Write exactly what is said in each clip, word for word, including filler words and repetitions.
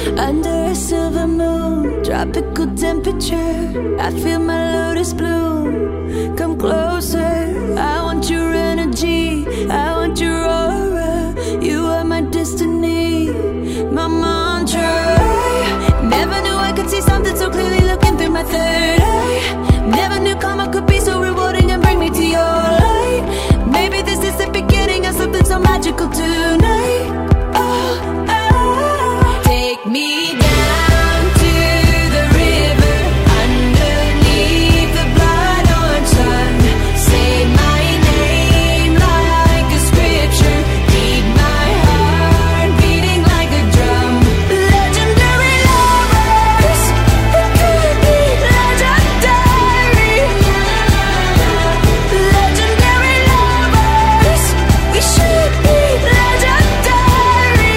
Under a silver moon, tropical temperature, I feel my lotus bloom. Come closer, I want your energy, I want your aura. You are my destiny, my mantra. Never knew I could see something so clearly looking through my third eye. Never knew karma could be so rewarding and bring me to your light. Maybe this is the beginning of something so magical tonight. Oh, oh. Take me down to the river, underneath the blood-orange sun. Say my name like a scripture, keep my heart beating like a drum. Legendary lovers, it could be legendary. Legendary lovers, we should be legendary.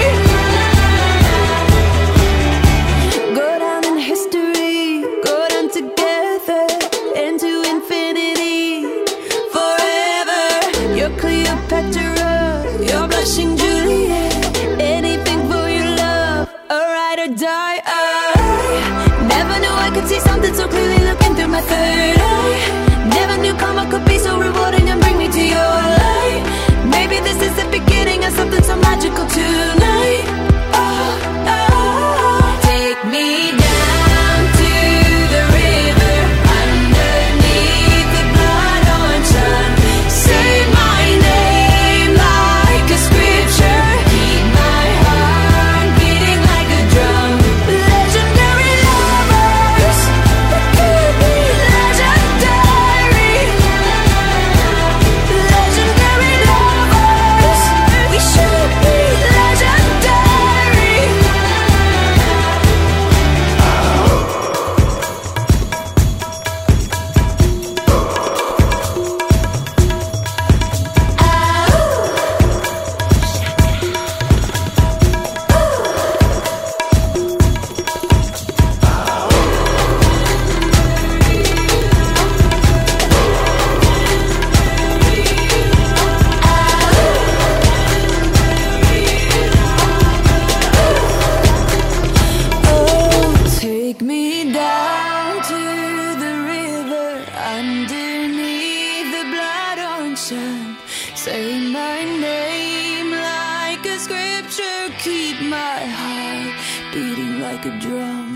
Go down in history, go down together into infinity, forever. You're Cleopatra, you're blushing Juliet. Anything for your love, a ride or die. I never knew I could see something so clearly looking through my third eye. Never knew karma could be so rewarding and bring me to your light. Maybe this is the beginning of something so magical tonight. Oh, oh. Take me down to the river, underneath the blood-orange sun. Say my name like a scripture, keep my heart beating like a drum. Legendary lovers, it could be legendary. Legendary lovers, we should be legendary. Oh, take me down to the river, underneath the blood-orange sun. Say my name like a scripture, keep my heart beating like a drum.